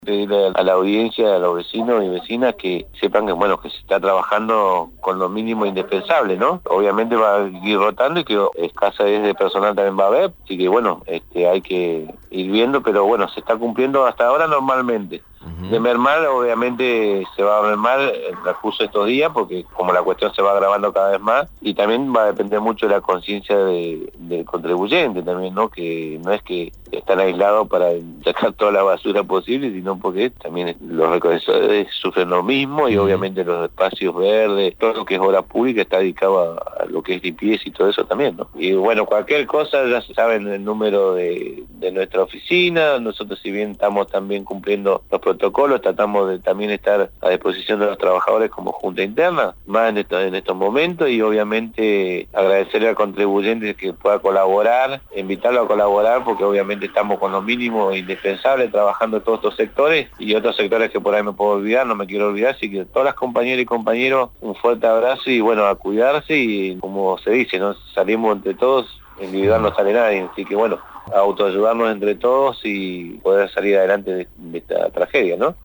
Pedirle a la audiencia, a los vecinos y vecinas que sepan que bueno, que se está trabajando con lo mínimo indispensable, ¿no? Obviamente va a ir rotando y que escasez de personal también va a haber, así que bueno, hay que ir viendo, pero bueno, se está cumpliendo hasta ahora normalmente. De mermar, obviamente se va a mermar el transcurso de estos días, porque como la cuestión se va agravando cada vez más, y también va a depender mucho de la conciencia del contribuyente también, ¿no? Que no es que están aislados para sacar toda la basura posible, sino porque también los recolectores sufren lo mismo y obviamente los espacios verdes, todo lo que es obra pública está dedicado a lo que es limpieza y todo eso también, ¿no? Y bueno, cualquier cosa ya se saben el número de nuestra oficina. Nosotros, si bien estamos también cumpliendo los protocolos, tratamos de también estar a disposición de los trabajadores como junta interna, más en estos momentos, y obviamente agradecerle al contribuyente que pueda colaborar, invitarlo a colaborar, porque obviamente estamos con lo mínimo indispensable trabajando en todos estos sectores y otros sectores que por ahí me puedo olvidar, no me quiero olvidar, así que todas las compañeras y compañeros, un fuerte abrazo y bueno, a cuidarse y como se dice, ¿no? Salimos entre todos, individual no sale nadie, así que bueno, a autoayudarnos entre todos y poder salir adelante de esta tragedia, ¿no?